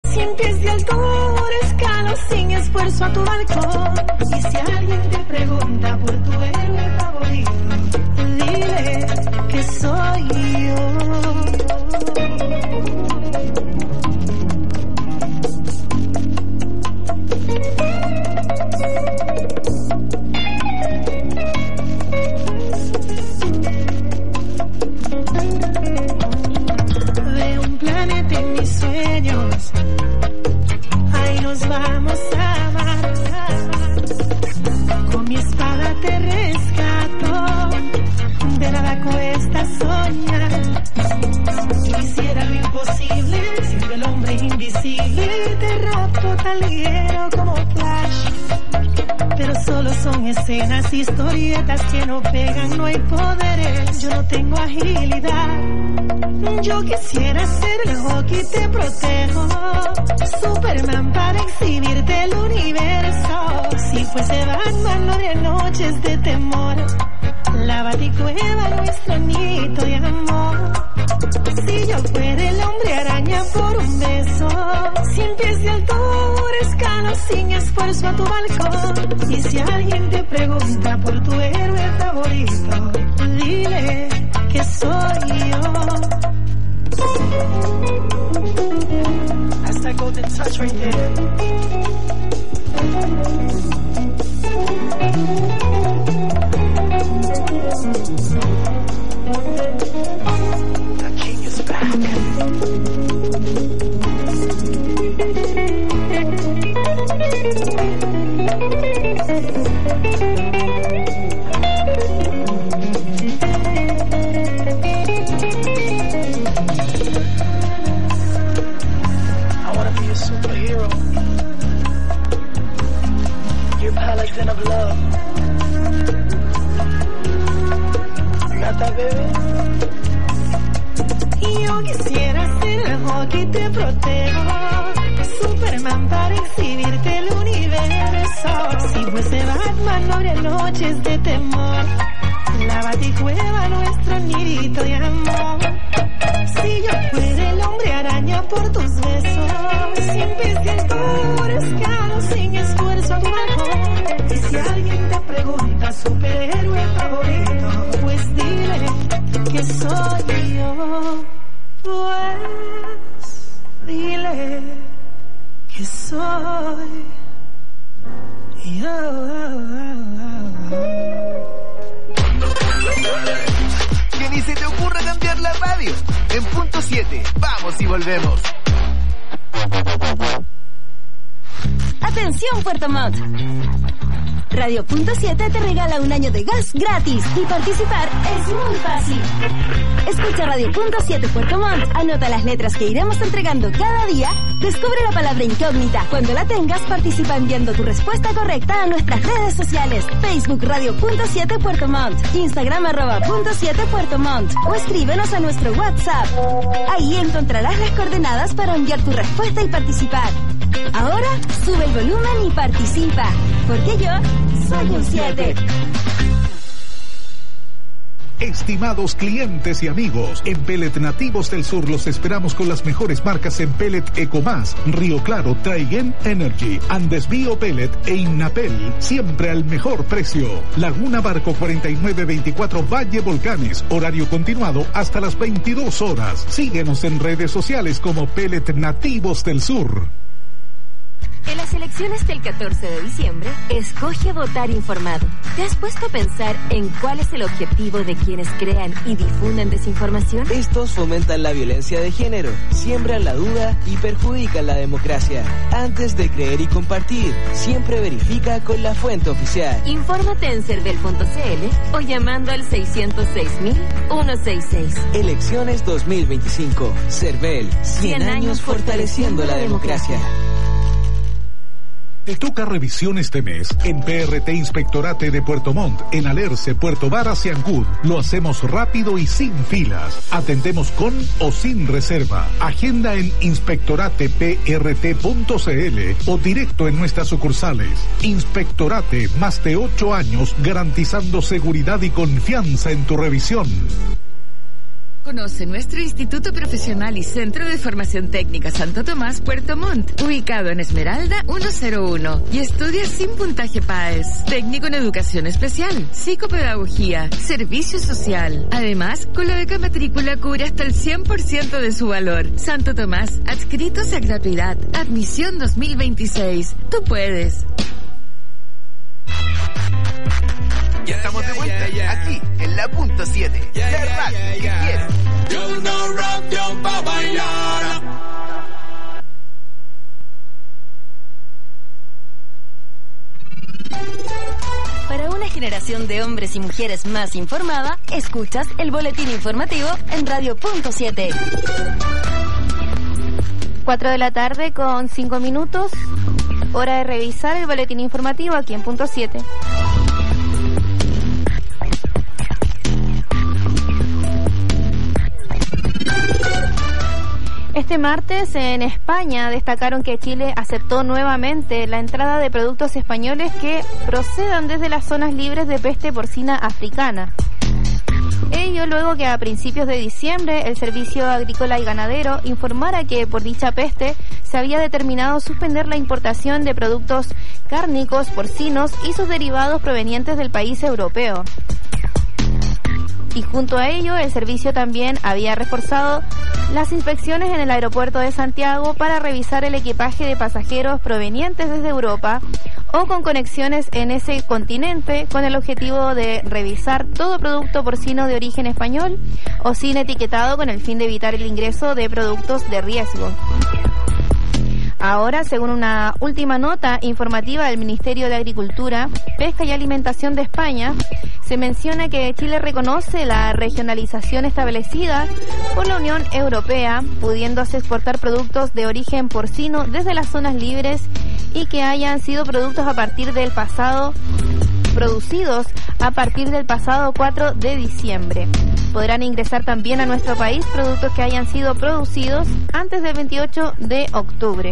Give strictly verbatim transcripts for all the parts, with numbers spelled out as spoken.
Cien pies de altura, escalo sin esfuerzo a tu balcón. Y si alguien te pregunta por tu héroe favorito, dile que soy yo. Veo un planeta en mis sueños, ahí nos vamos a amar. Con mi espada te rescato, de nada cuesta soñar. Quisiera lo imposible, siendo el hombre invisible. Te rapto tan ligero como Flash, pero solo son escenas, historietas que no pegan, no hay poderes. Yo no tengo agilidad, yo quisiera ser el hockey, te protejo. Superman para exhibirte el universo. Si fuese Batman no habría noches de temor. La Baticueva, nuestro nidito de amor. Si yo fuera el hombre araña por un beso, cien pies de altura, escalo sin esfuerzo a tu balcón. Y si alguien te pregunta por tu héroe favorito, dile que soy yo. That's that golden touch right there. The king is back. I want to be a superhero. Your paladin of love. You got that, baby? Yo quisiera ser el hockey, te protejo. Superman para exhibirte el universo. Si fuese Batman no habría noches de temor. La Baticueva, nuestro nidito de amor. Si yo fuera el hombre araña por tus besos, cien pies de altura, escalo sin esfuerzo a tu balcón. Y si alguien te pregunta superhéroe favorito, pues dile que soy yo. Pues dile que soy yo. Que ni se te ocurra cambiar la radio. En punto siete, vamos y volvemos. Atención Puerto Montt. Radio Punto siete te regala un año de gas gratis y participar es muy fácil. Escucha Radio Punto siete Puerto Montt, anota las letras que iremos entregando cada día, descubre la palabra incógnita. Cuando la tengas, participa enviando tu respuesta correcta a nuestras redes sociales: Facebook Radio Punto siete Puerto Montt, Instagram arroba Punto siete Puerto Montt o escríbenos a nuestro WhatsApp. Ahí encontrarás las coordenadas para enviar tu respuesta y participar. Ahora sube el volumen y participa, porque yo soy un siete. Estimados clientes y amigos, en Pellet Nativos del Sur los esperamos con las mejores marcas en pellet Ecomás, Río Claro, Traigen Energy, Andes Bio Pellet e Innapel, siempre al mejor precio. Laguna Barco cuarenta y nueve veinticuatro Valle Volcanes, horario continuado hasta las veintidós horas. Síguenos en redes sociales como Pellet Nativos del Sur. En las elecciones del catorce de diciembre, escoge votar informado. ¿Te has puesto a pensar en cuál es el objetivo de quienes crean y difunden desinformación? Estos fomentan la violencia de género, siembran la duda y perjudican la democracia. Antes de creer y compartir, siempre verifica con la fuente oficial. Infórmate en cervel punto c l o llamando al seiscientos seis mil ciento sesenta y seis. Elecciones dos mil veinticinco. Cervel, cien años fortaleciendo la democracia. Te toca revisión este mes en P R T Inspectorate de Puerto Montt, en Alerce, Puerto Varas y Ancud. Lo hacemos rápido y sin filas. Atendemos con o sin reserva. Agenda en inspectorate p r t punto c l o directo en nuestras sucursales. Inspectorate, más de ocho años garantizando seguridad y confianza en tu revisión. Conoce nuestro Instituto Profesional y Centro de Formación Técnica Santo Tomás, Puerto Montt, ubicado en Esmeralda ciento uno, y estudia sin puntaje P A E S, técnico en educación especial, psicopedagogía, servicio social. Además, con la beca matrícula cubre hasta el cien por ciento de su valor. Santo Tomás, adscritos a gratuidad, admisión dos mil veintiséis. Tú puedes. Ya estamos de vuelta, yeah, yeah, yeah. Aquí en la punto siete. Yeah, yeah, yeah, yeah, que yeah. quiero. Yo no rock yo pa' bailar. Para una generación de hombres y mujeres más informada, escuchas el boletín informativo en Radio Punto siete. cuatro de la tarde con cinco minutos. Hora de revisar el boletín informativo aquí en Punto siete. Este martes en España destacaron que Chile aceptó nuevamente la entrada de productos españoles que procedan desde las zonas libres de peste porcina africana. Ello luego que a principios de diciembre el Servicio Agrícola y Ganadero informara que por dicha peste se había determinado suspender la importación de productos cárnicos, porcinos y sus derivados provenientes del país europeo. Y junto a ello, el servicio también había reforzado las inspecciones en el aeropuerto de Santiago para revisar el equipaje de pasajeros provenientes desde Europa o con conexiones en ese continente, con el objetivo de revisar todo producto porcino de origen español o sin etiquetado, con el fin de evitar el ingreso de productos de riesgo. Ahora, según una última nota informativa del Ministerio de Agricultura, Pesca y Alimentación de España, se menciona que Chile reconoce la regionalización establecida por la Unión Europea, pudiéndose exportar productos de origen porcino desde las zonas libres y que hayan sido productos a partir del pasado producidos a partir del pasado cuatro de diciembre. Podrán ingresar también a nuestro país productos que hayan sido producidos antes del veintiocho de octubre.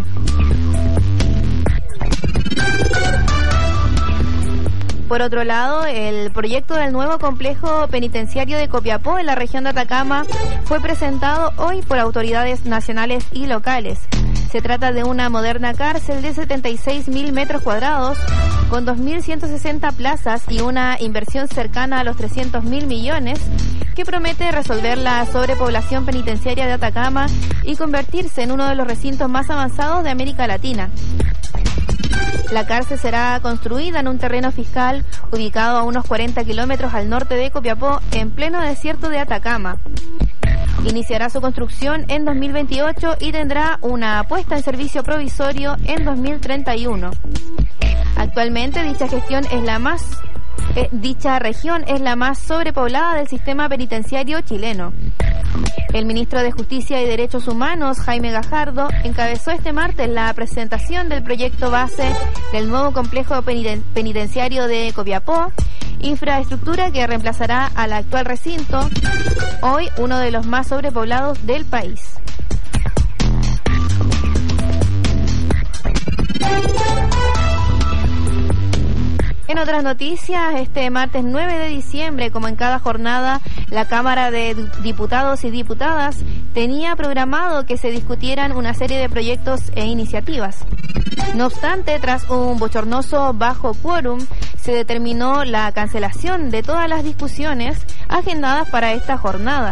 Por otro lado, el proyecto del nuevo complejo penitenciario de Copiapó en la región de Atacama fue presentado hoy por autoridades nacionales y locales. Se trata de una moderna cárcel de setenta y seis mil metros cuadrados, con dos mil ciento sesenta plazas y una inversión cercana a los trescientos mil millones, que promete resolver la sobrepoblación penitenciaria de Atacama y convertirse en uno de los recintos más avanzados de América Latina. La cárcel será construida en un terreno fiscal ubicado a unos cuarenta kilómetros al norte de Copiapó, en pleno desierto de Atacama. Iniciará su construcción en dos mil veintiocho y tendrá una puesta en servicio provisorio en dos mil treinta y uno. Actualmente dicha gestión es la más eh, dicha región es la más sobrepoblada del sistema penitenciario chileno. El ministro de Justicia y Derechos Humanos, Jaime Gajardo, encabezó este martes la presentación del proyecto base del nuevo complejo peniten- penitenciario de Copiapó, infraestructura que reemplazará al actual recinto, hoy uno de los más sobrepoblados del país. En otras noticias, este martes nueve de diciembre, como en cada jornada, la Cámara de Diputados y Diputadas tenía programado que se discutieran una serie de proyectos e iniciativas. No obstante, tras un bochornoso bajo quórum, se determinó la cancelación de todas las discusiones agendadas para esta jornada.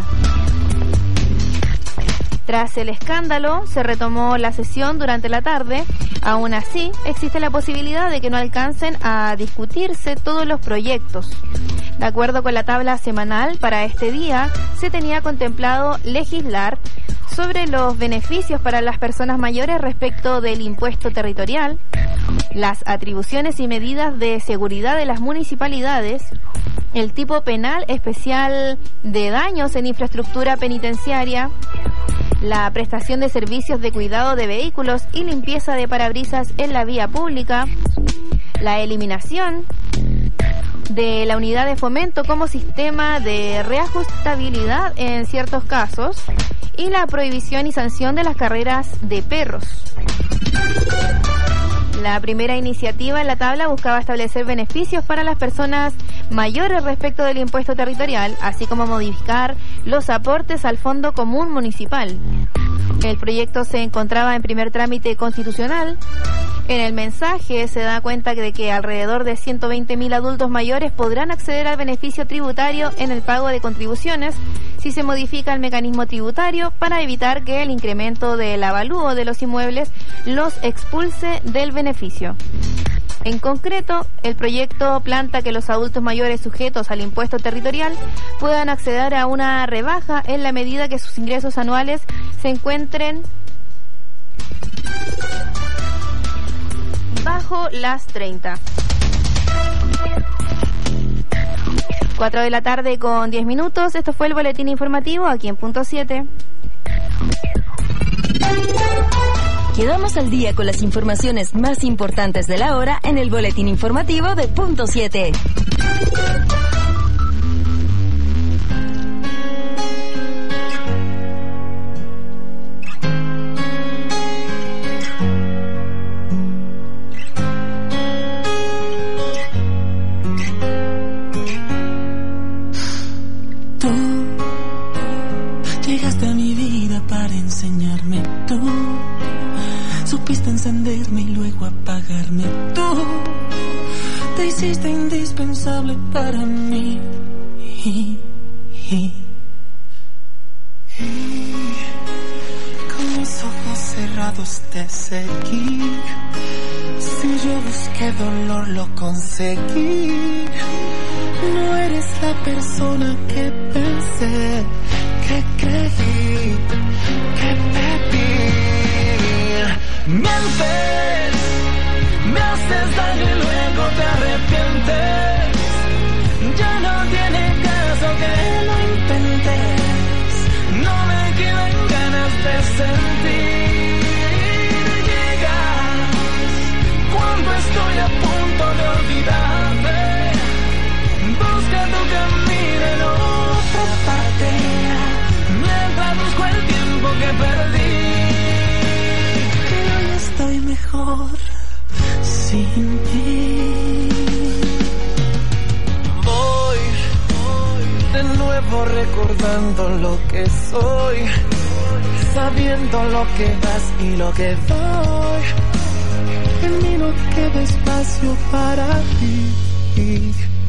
Tras el escándalo, se retomó la sesión durante la tarde. Aún así, existe la posibilidad de que no alcancen a discutirse todos los proyectos. De acuerdo con la tabla semanal, para este día se tenía contemplado legislar sobre los beneficios para las personas mayores respecto del impuesto territorial, las atribuciones y medidas de seguridad de las municipalidades, el tipo penal especial de daños en infraestructura penitenciaria, la prestación de servicios de cuidado de vehículos y limpieza de parabrisas en la vía pública, la eliminación de la unidad de fomento como sistema de reajustabilidad en ciertos casos y la prohibición y sanción de las carreras de perros. La primera iniciativa en la tabla buscaba establecer beneficios para las personas mayores respecto del impuesto territorial, así como modificar los aportes al Fondo Común Municipal. El proyecto se encontraba en primer trámite constitucional. En el mensaje se da cuenta de que alrededor de ciento veinte mil adultos mayores podrán acceder al beneficio tributario en el pago de contribuciones si se modifica el mecanismo tributario para evitar que el incremento del avalúo de los inmuebles los expulse del beneficio. En concreto, el proyecto planta que los adultos mayores sujetos al impuesto territorial puedan acceder a una rebaja en la medida que sus ingresos anuales se encuentren bajo las treinta. cuatro de la tarde con diez minutos. Esto fue el boletín informativo aquí en Punto siete. Quedamos al día con las informaciones más importantes de la hora en el boletín informativo de Punto siete. Tú llegaste a mi vida para enseñarme. Tú supiste encenderme y luego apagarme. Tú te hiciste indispensable para mí. Y, y, y, con mis ojos cerrados te seguí. Si yo busqué dolor lo conseguí. No eres la persona que pensé, que creí, que pedí. Mientes, me haces daño y luego te arrepientes. Ya no tiene caso que lo intentes. No me quedan ganas de sentir. Llegas cuando estoy a punto de olvidarte. Busca tu camino en otra parte, mientras busco el tiempo que perdí. Que hoy estoy mejor sin ti. Voy, voy de nuevo recordando lo que soy, sabiendo lo que das y lo que doy. En mí no queda espacio para ti.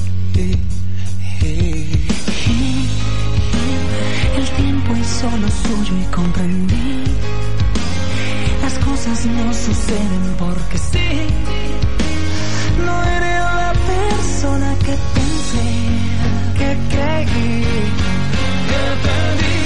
El tiempo hizo lo suyo y comprendí. Las cosas no suceden porque sí. No eres la persona que pensé, que creí, que pedí.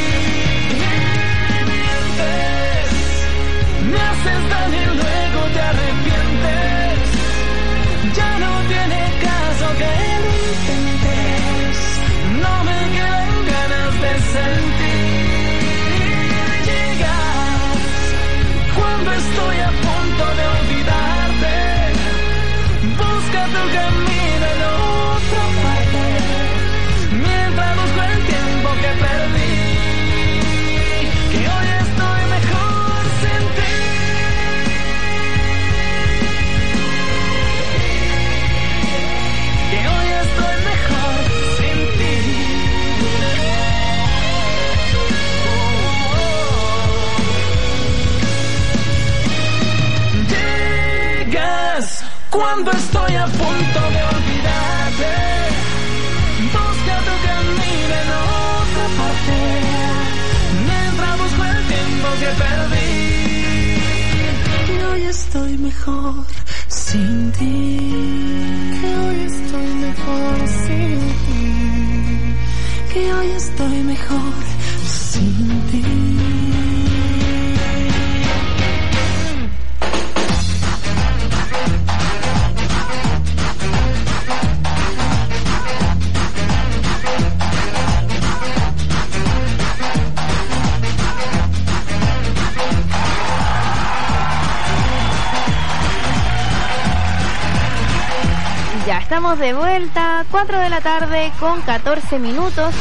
Mientes, me haces daño y luego te arrepientes. Ya no tiene caso que lo intentes. No me quedan ganas de sentir. Llegas cuando estoy a punto de olvidarte. Busca tu camino en otra parte, mientras busco el tiempo que perdí. Que hoy estoy mejor sin ti. Que hoy estoy mejor sin ti. Llegas cuando estoy a punto de olvidarte. Busca tu camino en otra parte, mientras busco el tiempo que perdí. Que hoy estoy mejor sin ti. Que hoy estoy mejor sin ti. Que hoy estoy mejor sin ti. Ya estamos de vuelta, cuatro de la tarde con catorce minutos.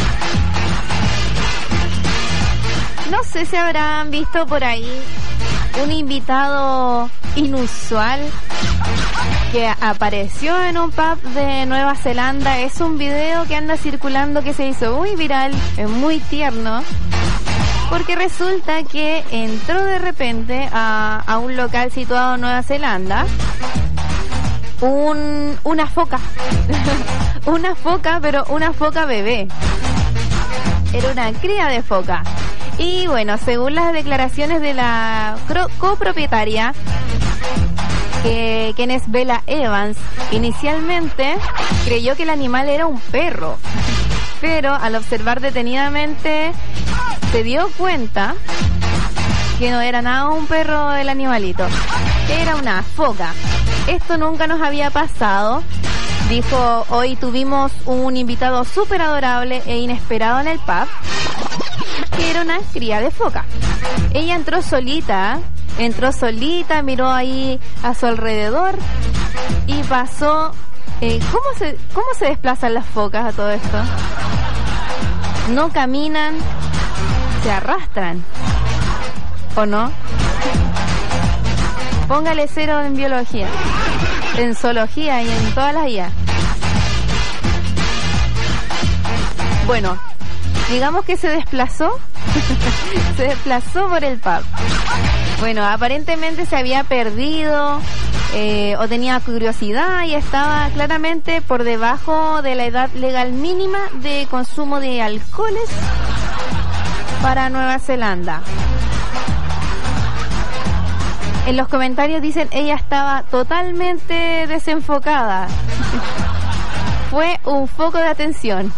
No sé si habrán visto por ahí un invitado inusual que apareció en un pub de Nueva Zelanda. Es un video que anda circulando que se hizo muy viral, es muy tierno, porque resulta que entró de repente a, a un local situado en Nueva Zelanda un, una foca, una foca, pero una foca bebé. Era una cría de foca. Y bueno, según las declaraciones de la copropietaria, que, quien es Bella Evans, inicialmente creyó que el animal era un perro, pero al observar detenidamente se dio cuenta que no era nada un perro el animalito, era una foca. Esto nunca nos había pasado. Dijo, hoy tuvimos un invitado súper adorable e inesperado en el pub, que era una cría de foca. Ella entró solita, entró solita, miró ahí a su alrededor y pasó... Eh, ¿cómo se, cómo se desplazan las focas a todo esto? No caminan, se arrastran, ¿o no? Póngale cero en biología, en zoología y en todas las I A. Bueno, digamos que se desplazó, se desplazó por el pub. Bueno, aparentemente se había perdido eh, o tenía curiosidad y estaba claramente por debajo de la edad legal mínima de consumo de alcoholes para Nueva Zelanda. En los comentarios dicen, ella estaba totalmente desenfocada. Fue un foco de atención.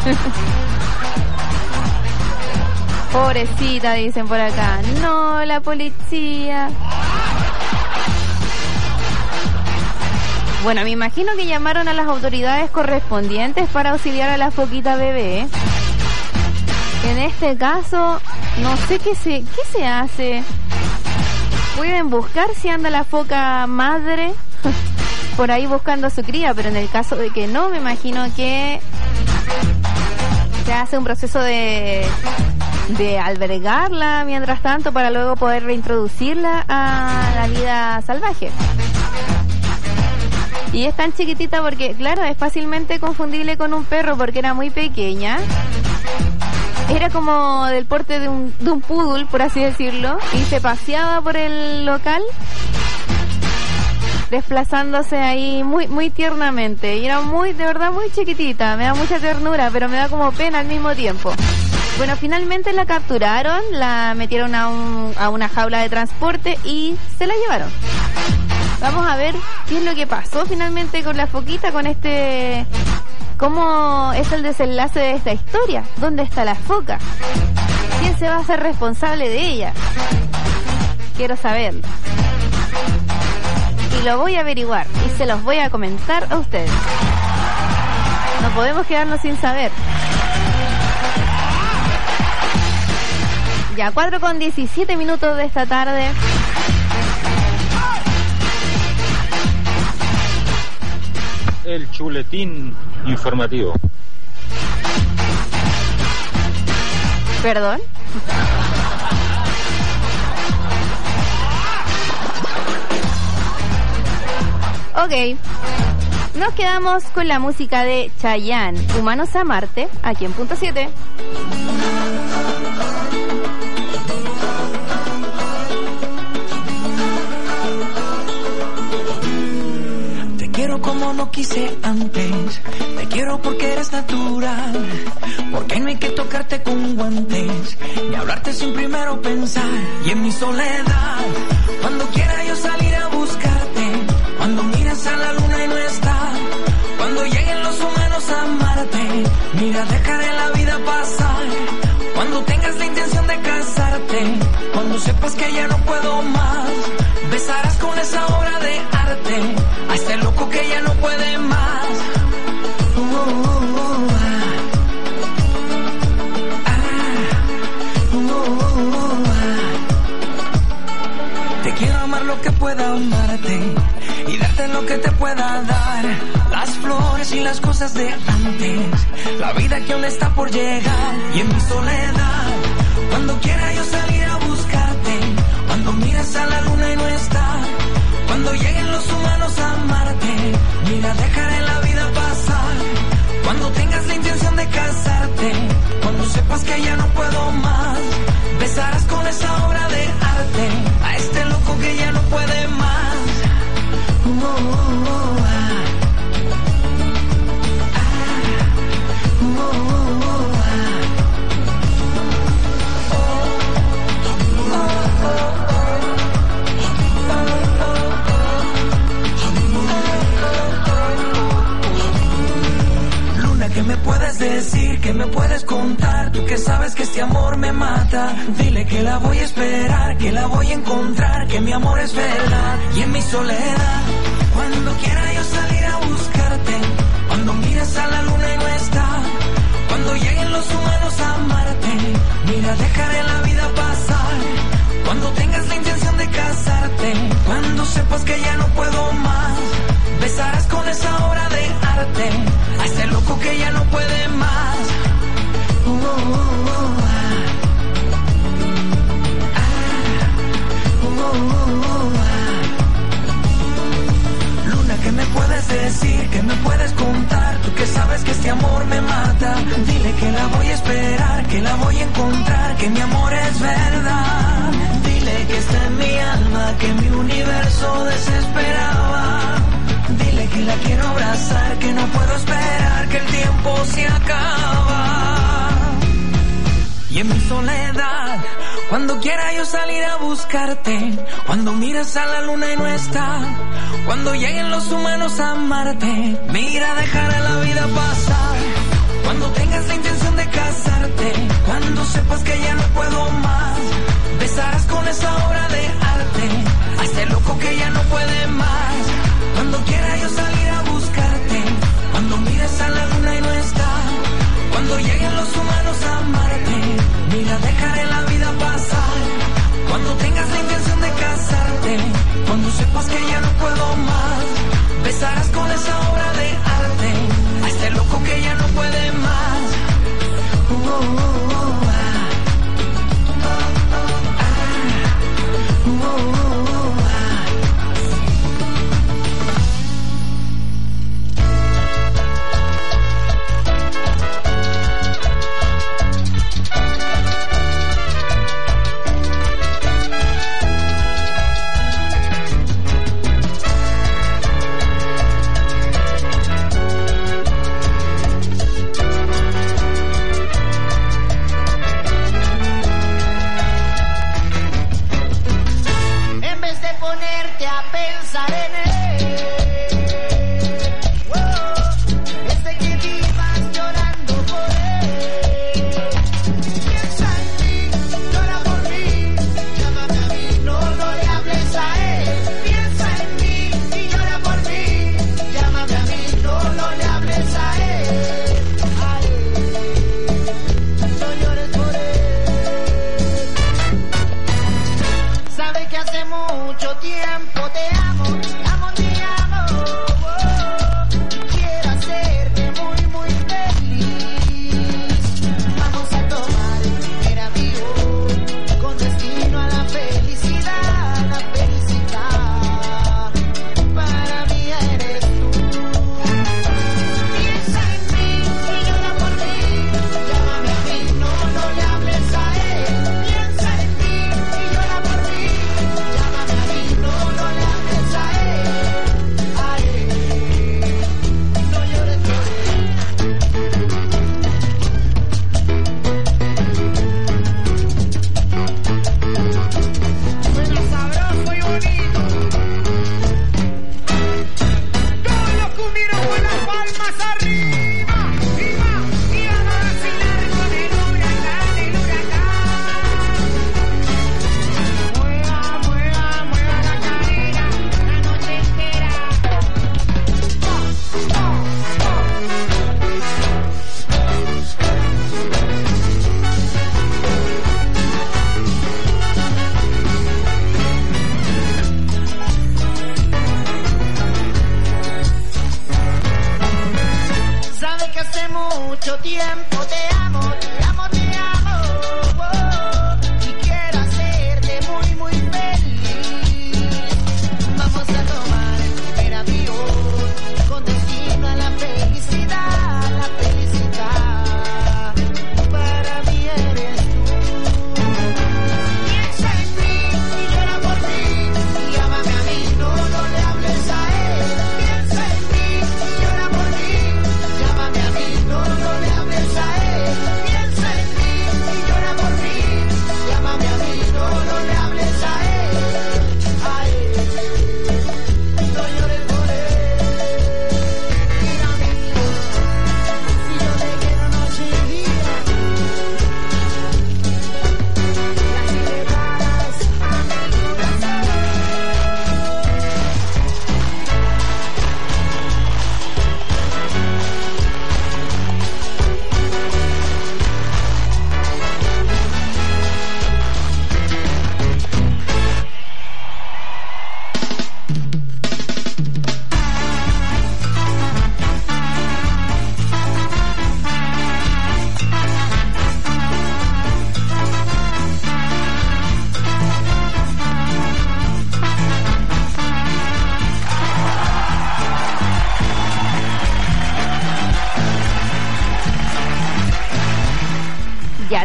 Pobrecita, dicen por acá. No, la policía. Bueno, me imagino que llamaron a las autoridades correspondientes para auxiliar a la foquita bebé. En este caso, no sé qué se, qué se hace. Pueden buscar si anda la foca madre por ahí buscando a su cría, pero en el caso de que no, me imagino que se hace un proceso de, de albergarla mientras tanto para luego poder reintroducirla a la vida salvaje. Y es tan chiquitita porque, claro, es fácilmente confundible con un perro porque era muy pequeña. Era como del porte de un, de un poodle, por así decirlo, y se paseaba por el local desplazándose ahí muy muy tiernamente. Y era muy, de verdad, muy chiquitita. Me da mucha ternura, pero me da como pena al mismo tiempo. Bueno, finalmente la capturaron, la metieron a, un, a una jaula de transporte y se la llevaron. Vamos a ver qué es lo que pasó finalmente con la foquita, con este... ¿Cómo es el desenlace de esta historia? ¿Dónde está la foca? ¿Quién se va a hacer responsable de ella? Quiero saberlo. Y lo voy a averiguar y se los voy a comentar a ustedes. No podemos quedarnos sin saber. Ya, cuatro con diecisiete minutos de esta tarde. El chuletín informativo. ¿Perdón? Ok. Nos quedamos con la música de Chayanne, Humanos a Marte, aquí en Punto siete. Quiero como no quise antes, te quiero porque eres natural, porque no hay que tocarte con guantes, ni hablarte sin primero pensar. Y en mi soledad, cuando quiera yo salir a buscarte, cuando miras a la luna y no está, cuando lleguen los humanos a amarte, mira, dejaré la vida pasar, cuando tengas la intención de casarte, cuando sepas que ya no puedo más, besarás con esa obra de arte a este loco que ya no puede más. Uh, uh, uh, ah, uh, uh, ah. Te quiero amar lo que pueda amarte y darte lo que te pueda dar, las flores y las cosas de antes, la vida que aún está por llegar. Y en mi soledad, cuando quiera yo salir a buscarte, cuando miras mires a la luna y no está. Cuando lleguen los humanos a Marte, mira, dejaré la vida pasar. Cuando tengas la intención de casarte, cuando sepas que ya no puedo más, besarás con esa obra de arte a este loco que ya no puede más. Uh, uh, uh, uh, ah. Ah. Uh, uh, uh, uh, ah. Oh, oh, oh, oh. ¿Qué me puedes decir? ¿Qué me puedes contar? Tú que sabes que este amor me mata. Dile que la voy a esperar, que la voy a encontrar, que mi amor es verdad. Y en mi soledad, cuando quiera yo salir a buscarte, cuando mires a la luna y no está, cuando lleguen los humanos a Marte, mira, dejaré la vida pasar. Cuando tengas la intención de casarte, cuando sepas que ya no puedo más, besarás con esa obra de arte a ese loco que ya no puede más. Uh, uh, uh, uh, ah. Ah. Uh, uh, uh, ah. Luna, ¿qué me puedes decir? ¿Qué me puedes contar? Tú que sabes que este amor me mata. Dile que la voy a esperar, que la voy a encontrar, que mi amor es verdad. Dile que está en mi alma, que mi universo desesperaba. Dile que la quiero abrazar, que no puedo esperar, que el tiempo se acaba. Y en mi soledad, cuando quiera yo salir a buscarte, cuando miras a la luna y no está, cuando lleguen los humanos a Marte, mira, dejaré la vida pasar. Cuando tengas la intención de casarte, cuando sepas que ya no puedo más, besarás con esa obra de arte a este loco que ya no puede más. Cuando quiera yo salir a buscarte, cuando mires a la luna y no está, cuando lleguen los humanos a Marte, mira, dejaré la vida pasar. Cuando tengas la intención de casarte, cuando sepas que ya no puedo más, besarás con esa obra de arte a este loco que ya no puede más. Uh, uh, uh, uh, ah. Ah. Uh, uh, uh, uh, ah. No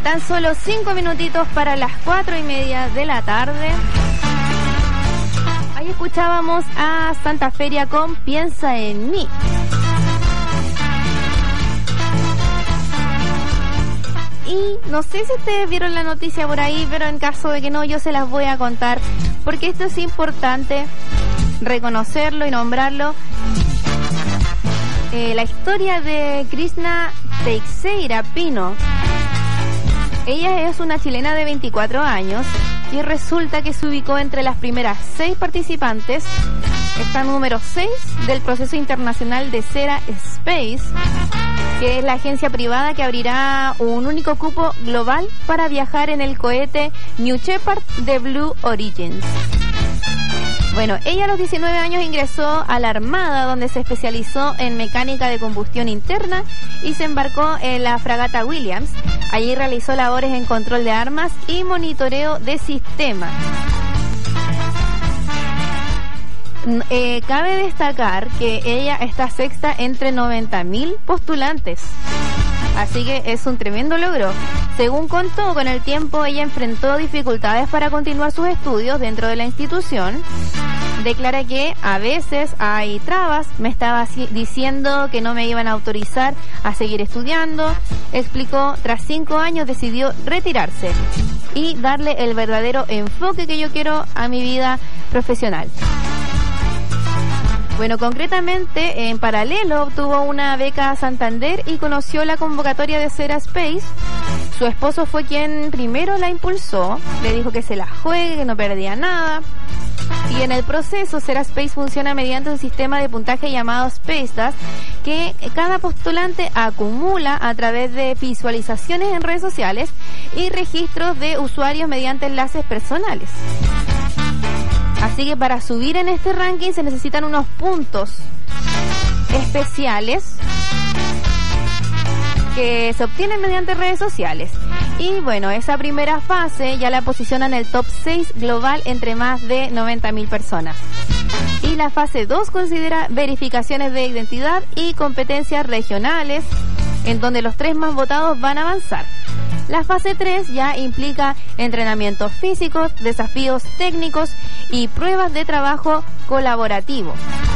Tan solo cinco minutitos para las cuatro y media de la tarde. Ahí escuchábamos a Santa Feria con Piensa en mí. Y no sé si ustedes vieron la noticia por ahí, pero en caso de que no, yo se las voy a contar, porque esto es importante reconocerlo y nombrarlo. Eh, la historia de Krishna Teixeira Pino. Ella es una chilena de veinticuatro años y resulta que se ubicó entre las primeras seis participantes. Está número seis del proceso internacional de Sera Space, que es la agencia privada que abrirá un único cupo global para viajar en el cohete New Shepard de Blue Origins. Bueno, ella a los diecinueve años ingresó a la Armada, donde se especializó en mecánica de combustión interna y se embarcó en la fragata Williams. Allí realizó labores en control de armas y monitoreo de sistemas. Eh, cabe destacar que ella está sexta entre noventa mil postulantes. Así que es un tremendo logro. Según contó, con el tiempo ella enfrentó dificultades para continuar sus estudios dentro de la institución. Declara que a veces hay trabas, me estaba diciendo que no me iban a autorizar a seguir estudiando. Explicó, tras cinco años decidió retirarse y darle el verdadero enfoque que yo quiero a mi vida profesional. Bueno, concretamente, en paralelo, obtuvo una beca a Santander y conoció la convocatoria de Sera Space. Su esposo fue quien primero la impulsó, le dijo que se la juegue, que no perdía nada. Y en el proceso, Sera Space funciona mediante un sistema de puntaje llamado Space Dust, que cada postulante acumula a través de visualizaciones en redes sociales y registros de usuarios mediante enlaces personales. Así que para subir en este ranking se necesitan unos puntos especiales que se obtienen mediante redes sociales. Y bueno, esa primera fase ya la posiciona en el top seis global entre más de noventa mil personas. Y la fase dos considera verificaciones de identidad y competencias regionales, en donde los tres más votados van a avanzar. La fase tres ya implica entrenamientos físicos, desafíos técnicos y pruebas de trabajo colaborativo.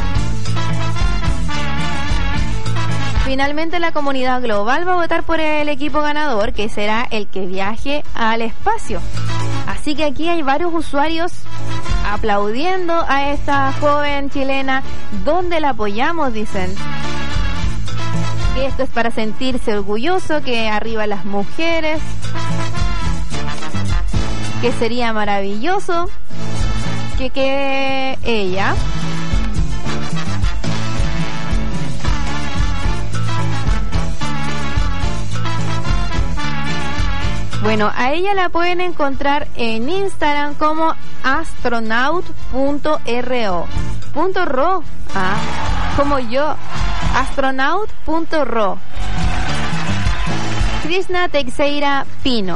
Finalmente, la comunidad global va a votar por el equipo ganador, que será el que viaje al espacio. Así que aquí hay varios usuarios aplaudiendo a esta joven chilena, donde la apoyamos, dicen. Que esto es para sentirse orgulloso, que arriba las mujeres, que sería maravilloso que, que ella bueno, a ella la pueden encontrar en Instagram como astronaut punto ro punto ro, ah, como yo, astronaut punto ro. Krishna Teixeira Pino.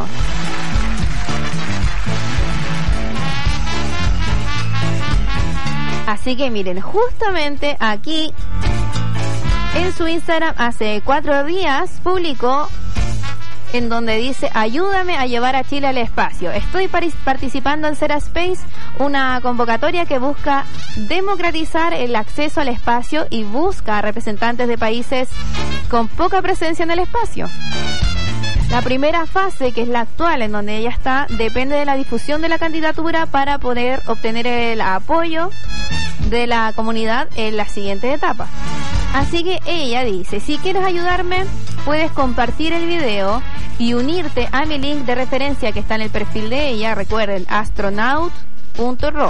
Así que miren, justamente aquí en su Instagram hace cuatro días publicó en donde dice: ayúdame a llevar a Chile al espacio. Estoy participando en Sera Space, una convocatoria que busca democratizar el acceso al espacio y busca a representantes de países con poca presencia en el espacio. La primera fase, que es la actual, en donde ella está, depende de la difusión de la candidatura para poder obtener el apoyo de la comunidad en la siguiente etapa. Así que ella dice: si quieres ayudarme, puedes compartir el video y unirte a mi link de referencia que está en el perfil de ella. Recuerden, astronaut punto ro.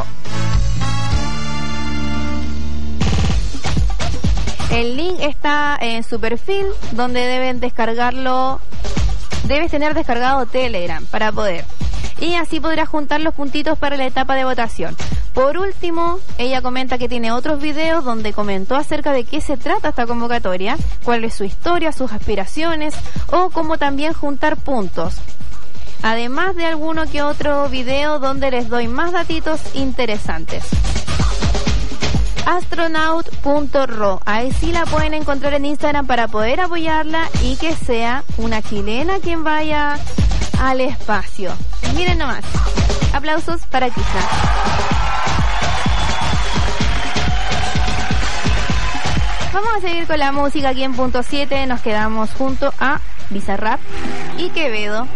El link está en su perfil, donde deben descargarlo. Debes tener descargado Telegram para poder. Y así podrás juntar los puntitos para la etapa de votación. Por último, ella comenta que tiene otros videos donde comentó acerca de qué se trata esta convocatoria, cuál es su historia, sus aspiraciones o cómo también juntar puntos. Además de alguno que otro video donde les doy más datitos interesantes. astronaut punto ro. Ahí sí la pueden encontrar en Instagram para poder apoyarla y que sea una chilena quien vaya al espacio. Miren nomás. Aplausos para Kisa. Vamos a seguir con la música aquí en Punto siete. Nos quedamos junto a Bizarrap y Quevedo.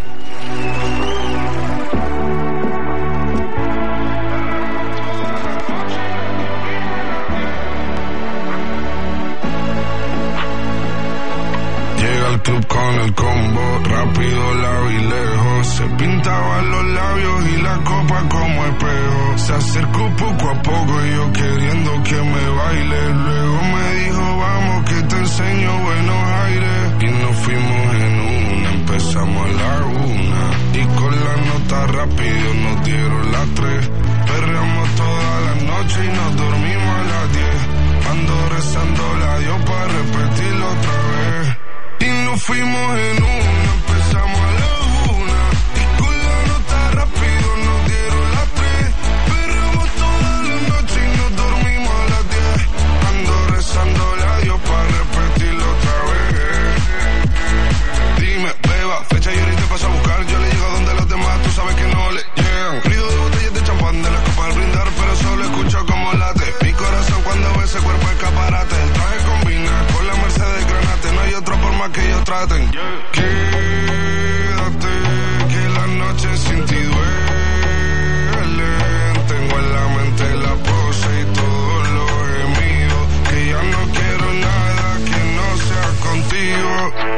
Llega al club con el combo, rápido, largo y lejos. Se pintaban los labios y la copa como espejo. Se acercó poco a poco y yo queriendo que me baile. Luego me dijo, vamos que te enseño buenos aires. Y nos fuimos en una, empezamos a la una. Y con la nota rápido nos dieron las tres. Perreamos toda la noche y nos dormimos a las diez. Ando rezando la Dios para repetirlo otra vez. Y nos fuimos en una, empezamos a la una. Y con la nota rápido nos dieron las tres. Perreamos toda la noche y nos dormimos a las diez. Ando rezando la Dios para repetirlo otra vez. Dime, beba, fecha y ahorita paso a buscar. Yo le llego donde los demás, tú sabes que no le llegan. Frío de botellas de champán, de las copas al brindar, pero solo escucho como late mi corazón cuando ve ese cuerpo escaparate. El traje combina con la Mercedes Granate. No hay otra forma que ellos traten. Quédate, que la noche sin ti duele. Tengo en la mente la pose y todos los gemidos. Que ya no quiero nada que no sea contigo.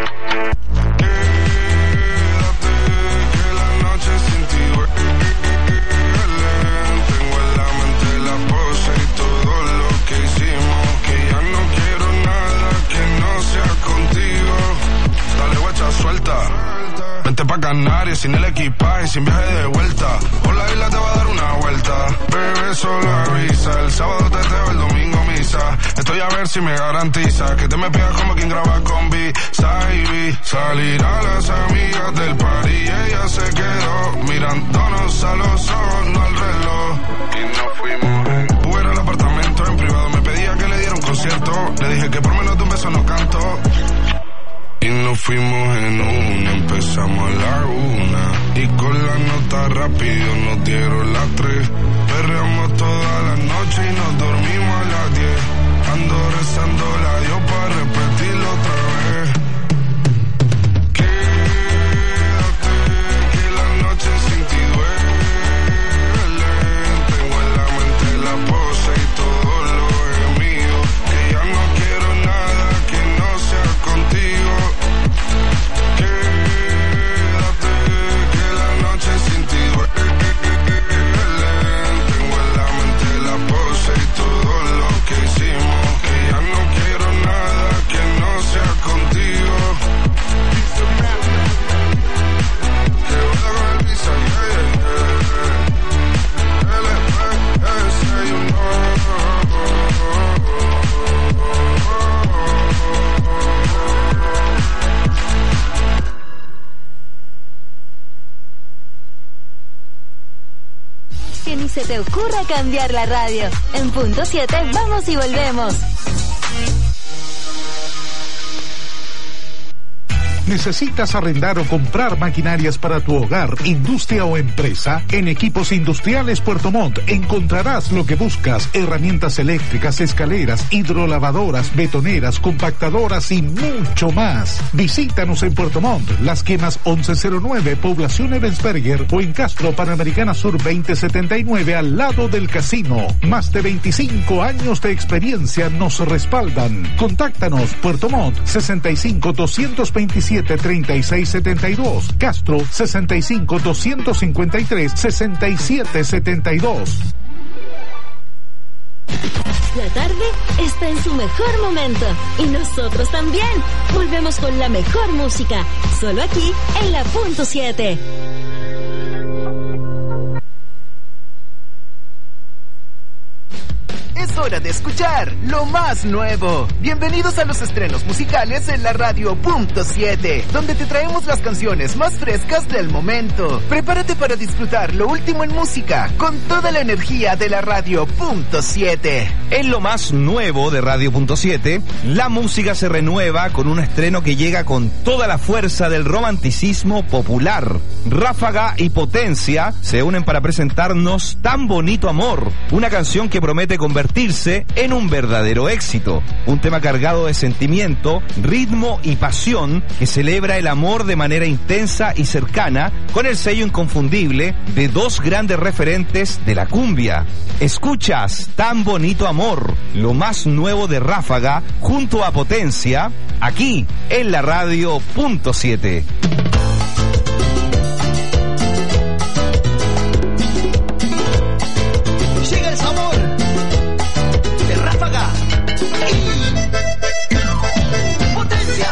Quédate, que la noche sin ti duele. Tengo en la mente la pose y todo lo que hicimos. Que ya no quiero nada que no sea contigo. Dale guacha, suelta. Vente pa' Canarias sin el equipaje, sin viaje de vuelta. Por la isla te va a dar una vuelta. Bebé, solo avisa. El sábado te teo, el domingo misa. Estoy a ver si me garantiza que te me pegas como quien graba con B. Saibi. Salir a las amigas del party y ella se quedó mirándonos a los ojos, no al reloj. Y nos fuimos en Uber al apartamento en privado. Me pedía que le diera un concierto. Le dije que por menos de un beso no canto. Y nos fuimos en una, empezamos a la una. Y con la nota rápido nos dieron las tres. Perreamos toda la noche y nos dormimos a las diez. Ando rezando la Dios para repetirlo otra vez. Quédate, que la noche sin ti duele. Tengo en la mente la pose y todo lo gemido. Que ya no quiero nada que no sea contigo. Quédate, que la noche sin ti duele. Tengo en la mente la pose y todo lo que hicimos. Que ya no quiero nada que no sea contigo. Que voy con el visa, yeah, yeah. L P S, you know. Que ni se te ocurra cambiar la radio. En Punto siete vamos y volvemos. ¿Necesitas arrendar o comprar maquinarias para tu hogar, industria o empresa? En Equipos Industriales Puerto Montt encontrarás lo que buscas: herramientas eléctricas, escaleras, hidrolavadoras, betoneras, compactadoras y mucho más. Visítanos en Puerto Montt, Las Quemas once cero nueve, Población Ebensberger, o en Castro, Panamericana Sur veinte setenta y nueve, al lado del casino. Más de veinticinco años de experiencia nos respaldan. Contáctanos: Puerto Montt, sesenta y cinco, doscientos veintisiete, treinta y seis setenta y dos, Castro, sesenta y cinco, doscientos cincuenta y tres, sesenta y siete setenta y dos. La tarde está en su mejor momento y nosotros también. Volvemos con la mejor música, solo aquí en la Punto siete. Es hora de escuchar lo más nuevo. Bienvenidos a los estrenos musicales en la Radio Punto siete, donde te traemos las canciones más frescas del momento. Prepárate para disfrutar lo último en música con toda la energía de la Radio Punto siete. En lo más nuevo de Radio Punto siete, la música se renueva con un estreno que llega con toda la fuerza del romanticismo popular. Ráfaga y Potencia se unen para presentarnos Tan Bonito Amor, una canción que promete convertirse en un verdadero éxito. Un tema cargado de sentimiento, ritmo y pasión que celebra el amor de manera intensa y cercana, con el sello inconfundible de dos grandes referentes de la cumbia. Escuchas Tan Bonito Amor, lo más nuevo de Ráfaga junto a Potencia, aquí en la Radio Punto siete. Llega el sabor de Ráfaga y Potencia.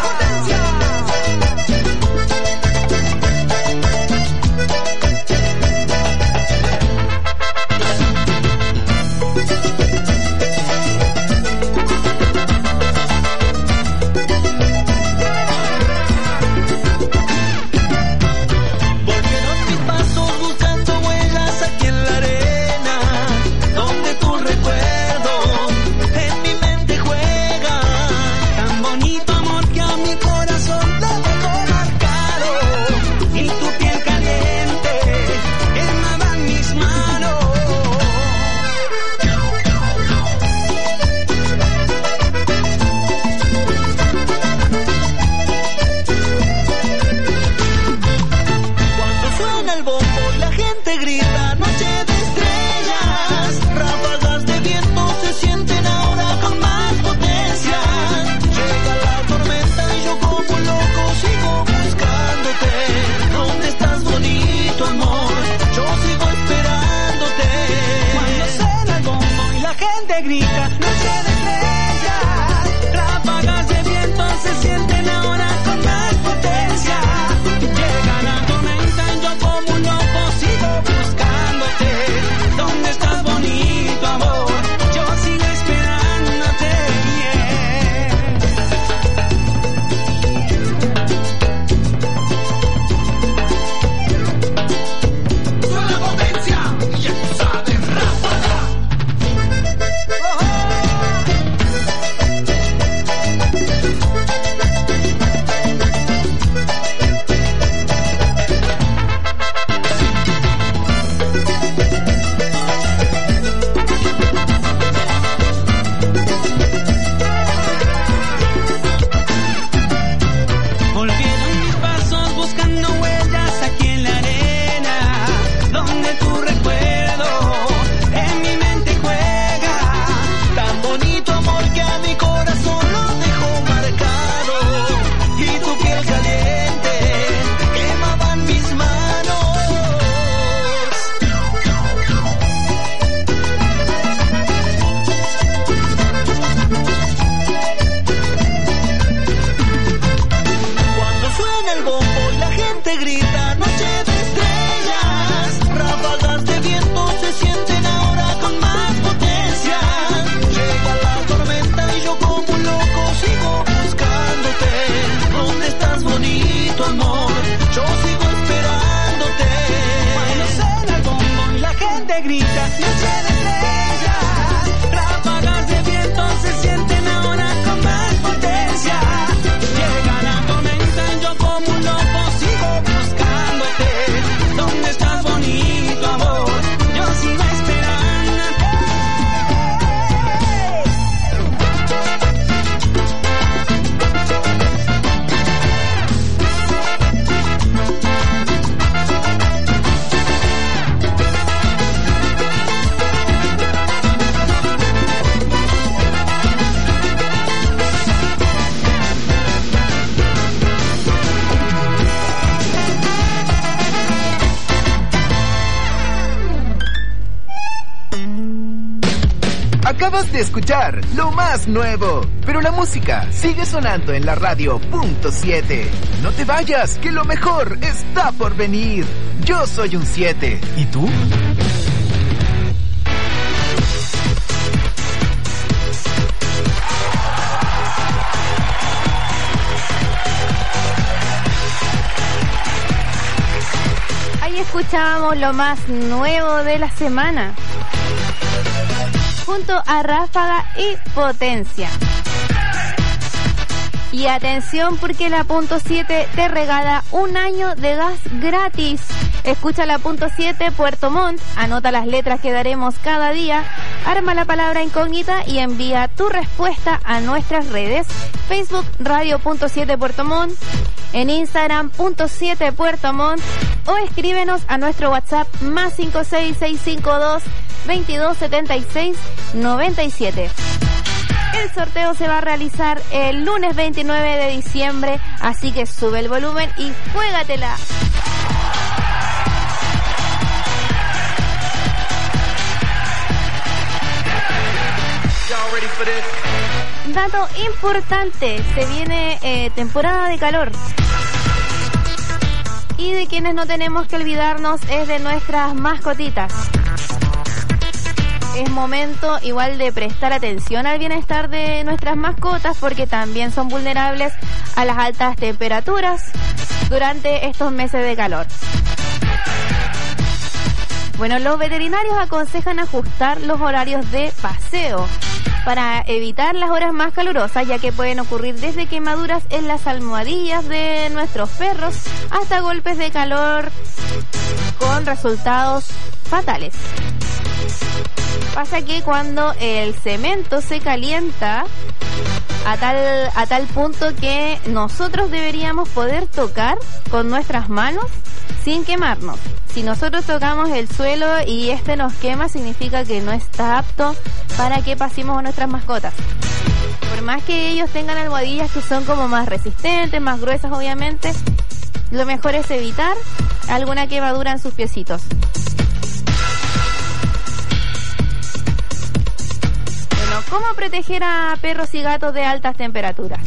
Acabas de escuchar lo más nuevo, pero la música sigue sonando en la Radio Punto siete. No te vayas, que lo mejor está por venir. Yo soy un siete. ¿Y tú? escuchábamos lo más nuevo de la semana, junto a Ráfaga y Potencia. Y atención, porque la punto siete te regala un año de gas gratis. Escucha la punto siete Puerto Montt, anota las letras que daremos cada día, arma la palabra incógnita y envía tu respuesta a nuestras redes: Facebook Radio punto siete Puerto Montt, en Instagram punto siete Puerto Montt, o escríbenos a nuestro WhatsApp más cinco seis seis cinco dos veintidós setenta y seis noventa y siete. El sorteo se va a realizar el lunes veintinueve de diciembre, así que sube el volumen y juégatela. Dato importante, se viene eh, temporada de calor. Y de quienes no tenemos que olvidarnos es de nuestras mascotitas. Es momento igual de prestar atención al bienestar de nuestras mascotas, porque también son vulnerables a las altas temperaturas durante estos meses de calor. Bueno, los veterinarios aconsejan ajustar los horarios de paseo para evitar las horas más calurosas, ya que pueden ocurrir desde quemaduras en las almohadillas de nuestros perros hasta golpes de calor con resultados fatales. Pasa que cuando el cemento se calienta a tal, a tal punto que nosotros deberíamos poder tocar con nuestras manos sin quemarnos. Si nosotros tocamos el suelo y este nos quema, significa que no está apto para que pasemos a nuestras mascotas. Por más que ellos tengan almohadillas que son como más resistentes, más gruesas obviamente, lo mejor es evitar alguna quemadura en sus piecitos. Bueno, ¿cómo proteger a perros y gatos de altas temperaturas?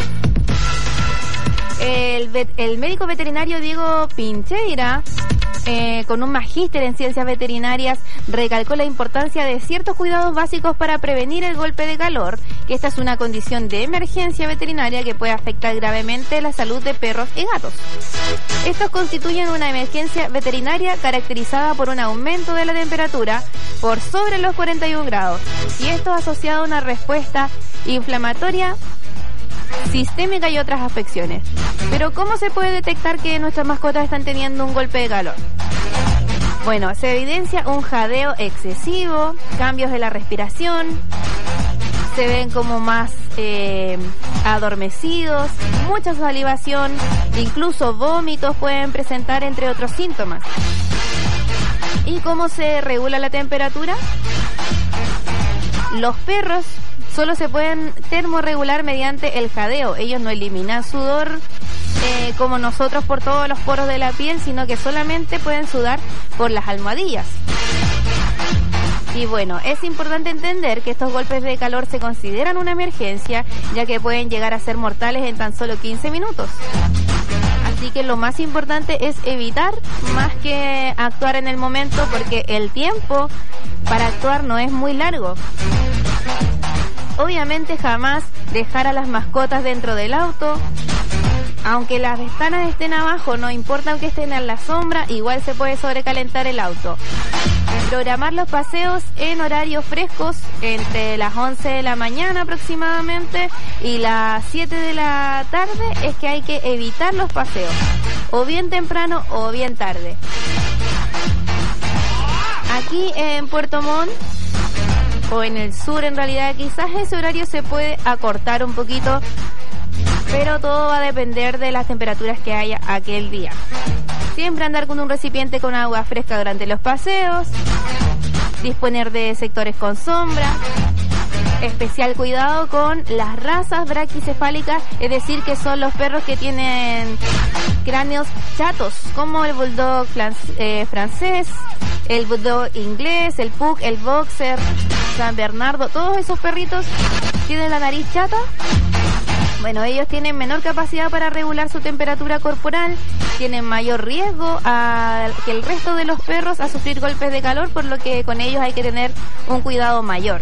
El, vet, el médico veterinario Diego Pincheira, eh, con un magíster en ciencias veterinarias, recalcó la importancia de ciertos cuidados básicos para prevenir el golpe de calor, que esta es una condición de emergencia veterinaria que puede afectar gravemente la salud de perros y gatos. Estos constituyen una emergencia veterinaria caracterizada por un aumento de la temperatura por sobre los cuarenta y un grados, y esto asociado a una respuesta inflamatoria sistémica y otras afecciones. Pero ¿cómo se puede detectar que nuestras mascotas están teniendo un golpe de calor? Bueno, se evidencia un jadeo excesivo, cambios de la respiración, se ven como más eh, adormecidos, mucha salivación, incluso vómitos pueden presentar, entre otros síntomas. ¿Y cómo se regula la temperatura? Los perros solo se pueden termorregular mediante el jadeo. Ellos no eliminan sudor eh, como nosotros por todos los poros de la piel, sino que solamente pueden sudar por las almohadillas. Y bueno, es importante entender que estos golpes de calor se consideran una emergencia, ya que pueden llegar a ser mortales en tan solo quince minutos. Así que lo más importante es evitar más que actuar en el momento, porque el tiempo para actuar no es muy largo. Obviamente jamás dejar a las mascotas dentro del auto. Aunque las ventanas estén abajo, no importa que estén en la sombra, igual se puede sobrecalentar el auto. Programar los paseos en horarios frescos entre las once de la mañana aproximadamente y las siete de la tarde, es que hay que evitar los paseos, o bien temprano o bien tarde. Aquí en Puerto Montt, o en el sur en realidad, quizás ese horario se puede acortar un poquito, pero todo va a depender de las temperaturas que haya aquel día. Siempre andar con un recipiente con agua fresca durante los paseos, disponer de sectores con sombra, especial cuidado con las razas braquicefálicas, es decir, que son los perros que tienen cráneos chatos, como el bulldog eh, francés, el bulldog inglés, el pug, el boxer, San Bernardo. Todos esos perritos tienen la nariz chata. Bueno, ellos tienen menor capacidad para regular su temperatura corporal, tienen mayor riesgo a, que el resto de los perros a sufrir golpes de calor, por lo que con ellos hay que tener un cuidado mayor.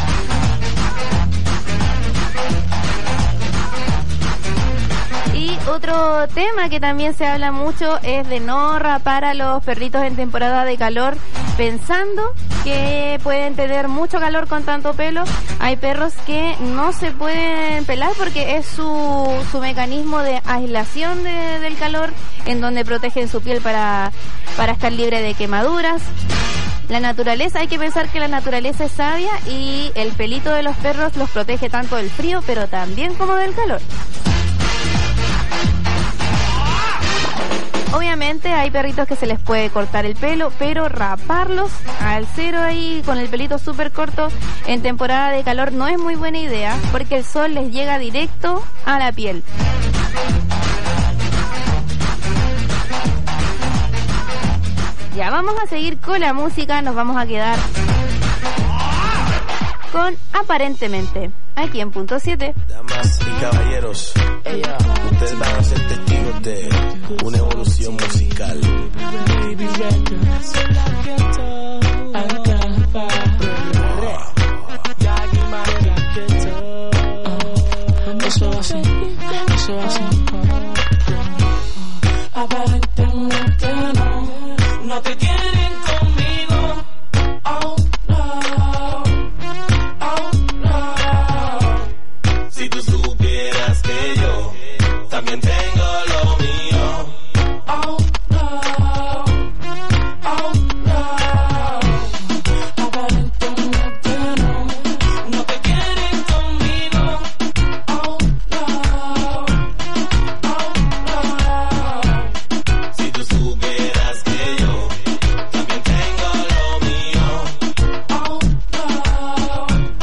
Y otro tema que también se habla mucho es de no rapar a los perritos en temporada de calor, pensando que pueden tener mucho calor con tanto pelo. Hay perros que no se pueden pelar porque es su, su mecanismo de aislación de, del calor, en donde protegen su piel para, para estar libre de quemaduras. La naturaleza, hay que pensar que la naturaleza es sabia y el pelito de los perros los protege tanto del frío, pero también como del calor. Obviamente hay perritos que se les puede cortar el pelo, pero raparlos al cero ahí con el pelito súper corto en temporada de calor no es muy buena idea, porque el sol les llega directo a la piel. Ya, vamos a seguir con la música, nos vamos a quedar con Aparentemente, aquí en Punto siete. Damas y caballeros, ustedes van a ser testigos de una evolución musical. Eso así, eso así. Aparentemente no, no te quieren conmigo. Oh no, oh no. Si tú supieras que yo también tengo lo mío. Oh no, oh no. Aparentemente no, no te quieren conmigo. Oh no, oh no. Si tú supieras que yo también tengo lo mío. Oh no,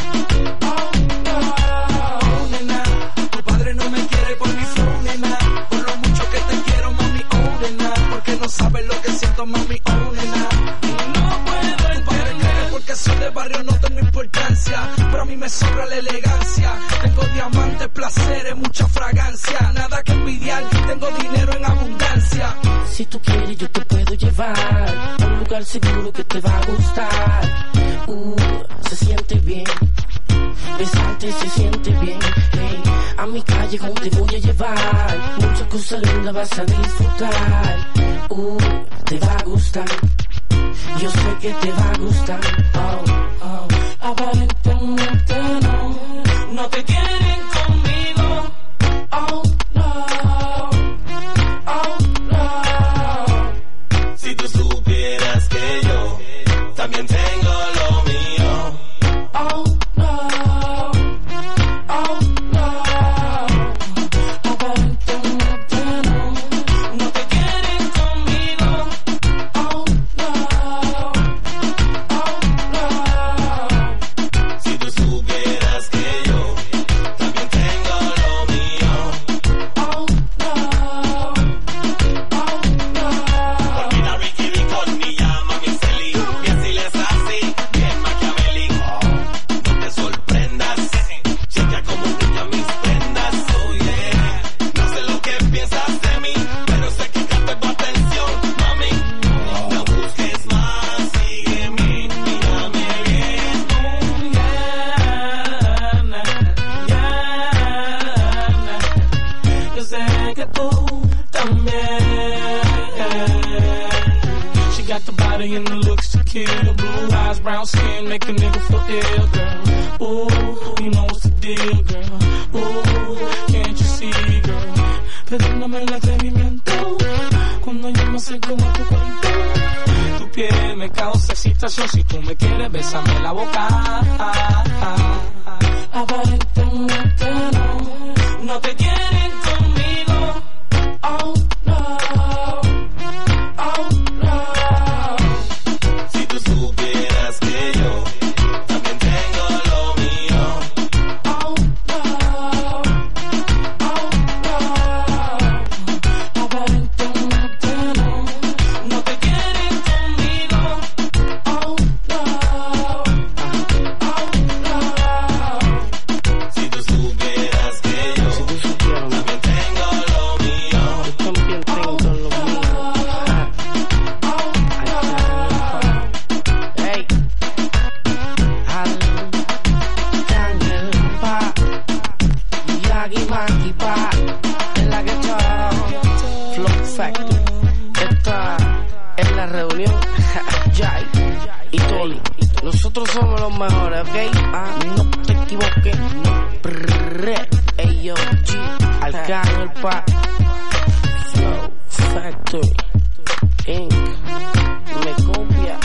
Oh, nena, tu padre no me quiere por mi flow, nena. Por lo mucho que te quiero, mami, oh, nena. Porque no sabes lo que siento, mami, oh, nena. no puedo entender. Porque soy de barrio, no tengo importancia. Pero a mí me sobra la elegancia. Tengo diamantes, placeres, mucha fragancia. Nada que envidiar, tengo dinero en abundancia. Si tú quieres yo te puedo llevar a un lugar seguro que te va a gustar. Uh, se siente bien, besarte se siente bien. Hey, a mi callejón te voy a llevar, muchas cosas lindas vas a disfrutar. Uh, te va a gustar, yo sé que te va a gustar. Oh, oh. Aparentemente no, no te quieren conmigo. Oh no, oh no. Si tú supieras que yo también tengo lo mío. Oh no, oh no. Aparentemente no, no te quieren conmigo. Oh no, oh no. Si tú supieras que yo también tengo lo mío. Oh no, oh no. Porque Ricky Ricón me llama mi Celi. Y así les así, bien maquiavélico. No te sorprendas, checa como brilla mis prendas. Oh yeah, no sé lo que piensas de mí, pero sé que capté tu atención, mami. No busques más, sígueme, mírame bien. Oh yeah, na, yeah, na. Yo sé que tú también. She got the body and the looks to kill. Blue eyes, brown skin, make a nigga feel ill, girl. Ooh, you know what's the deal, girl. Ooh, can't you see, girl? Perdóname el atrevimiento cuando yo me acerco a tu cuerpo. Tu piel me causa excitación. Si tú me quieres, bésame la boca. Aparentemente no, no te quieren conmigo. Oh no, oh no. Si tú supieras que yo también tengo lo mío. Oh no, oh no. Aparentemente no, no te quieren conmigo. Oh no, oh no. Si tú supieras que yo también tengo lo mío. También tengo lo mío. Hey, Harlem, Jungle, Pa, Yagi, Maki, Pa, en la que está. Factory. Esta es la reunión. Jai y Tony. Nosotros somos los mejores, ¿ok? Ah, no te equivoques. Prrrr. Ey, yo, G. Alcano, el pa. Flow Factory Incorporated. Me copia.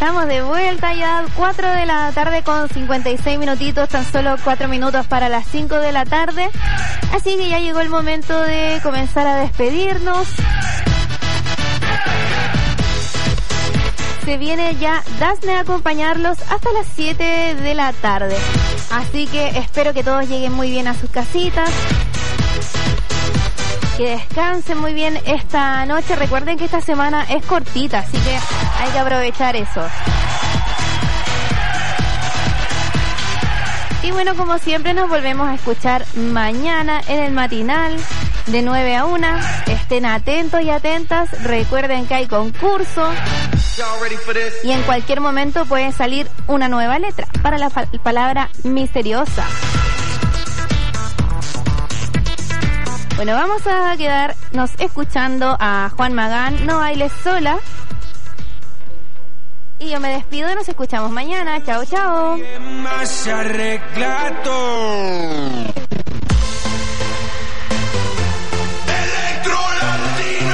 estamos de vuelta ya, cuatro de la tarde con cincuenta y seis minutitos, tan solo cuatro minutos para las cinco de la tarde. Así que ya llegó el momento de comenzar a despedirnos. Se viene ya Dasne a acompañarlos hasta las siete de la tarde. Así que espero que todos lleguen muy bien a sus casitas. Que descansen muy bien esta noche. Recuerden que esta semana es cortita, así que hay que aprovechar eso. Y bueno, como siempre nos volvemos a escuchar mañana en el matinal de nueve a una. Estén atentos y atentas. Recuerden que hay concurso. Y en cualquier momento puede salir una nueva letra para la fa- palabra misteriosa. Bueno, vamos a quedarnos escuchando a Juan Magán, No bailes sola. Y yo me despido, nos escuchamos mañana. Chao, chao. Más arreglado. Electro Latino.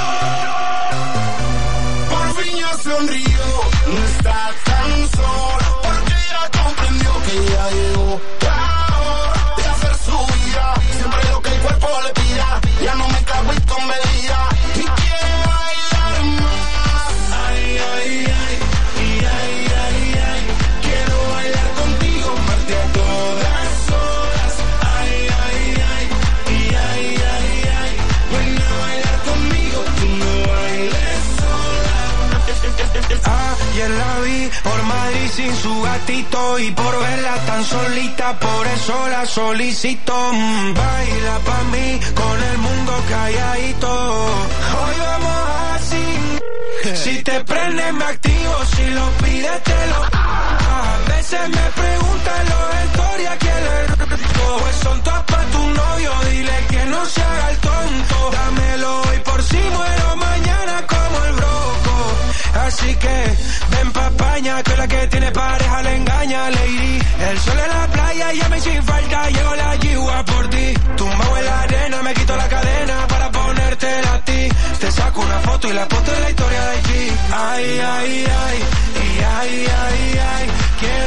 Por fin ya sonrió. No está tan sola. Porque ya comprendió que ya llegó la hora de hacer su vida. Siempre lo que el cuerpo le pida. Ya no me cago en tontería. Y quiere bailar más. Ay, ay, ay. Y ay, ay, ay. Quiero bailar contigo más de a todas horas. Ay, ay, ay. Y ay, ay, ay. Ven a bailar conmigo, tú no bailes sola. Ayer la vi por Madrid sin su gatito y por verla tan solita, por eso la solicito. Mm, baila pa' mí con el mundo calladito. Hoy vamos así. Si te prende me activo, si lo pides te lo. A veces me preguntan los stories a quién le robo. Pues son todas pa' tu novio, dile que no se haga el tonto. Dámelo hoy por si muero mañana como el broco. Así que ven pa' España, que la que tiene pareja le engaña, lady. El sol en la playa y a mí sin falta llegó la yigua por ti. Tumbado en la arena, me quito la cadena para ponértela a ti. Te saco una foto y la posto en la historia de G. Ay, ay, ay, y ay, ay, ay, quiero